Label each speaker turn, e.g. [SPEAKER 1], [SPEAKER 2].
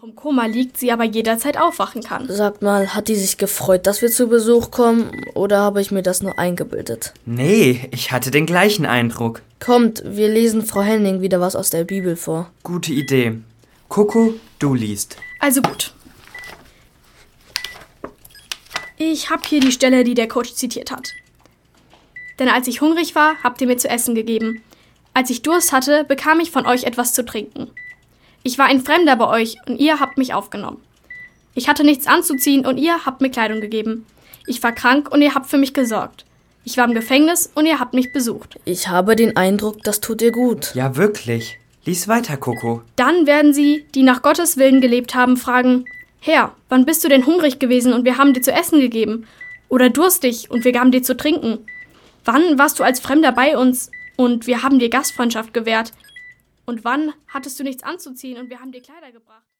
[SPEAKER 1] noch im Koma liegt, sie aber jederzeit aufwachen kann.
[SPEAKER 2] Sag mal, hat die sich gefreut, dass wir zu Besuch kommen, oder habe ich mir das nur eingebildet?
[SPEAKER 3] Nee, ich hatte den gleichen Eindruck.
[SPEAKER 2] Kommt, wir lesen Frau Henning wieder was aus der Bibel vor.
[SPEAKER 3] Gute Idee. Coco, du liest.
[SPEAKER 1] Also gut. Ich habe hier die Stelle, die der Coach zitiert hat. Denn als ich hungrig war, habt ihr mir zu essen gegeben. Als ich Durst hatte, bekam ich von euch etwas zu trinken. Ich war ein Fremder bei euch und ihr habt mich aufgenommen. Ich hatte nichts anzuziehen und ihr habt mir Kleidung gegeben. Ich war krank und ihr habt für mich gesorgt. Ich war im Gefängnis und ihr habt mich besucht.
[SPEAKER 2] Ich habe den Eindruck, das tut dir gut.
[SPEAKER 3] Ja, wirklich. Lies weiter, Coco.
[SPEAKER 1] Dann werden sie, die nach Gottes Willen gelebt haben, fragen: Herr, wann bist du denn hungrig gewesen und wir haben dir zu essen gegeben? Oder durstig und wir gaben dir zu trinken? Wann warst du als Fremder bei uns und wir haben dir Gastfreundschaft gewährt? Und wann hattest du nichts anzuziehen und wir haben dir Kleider gebracht?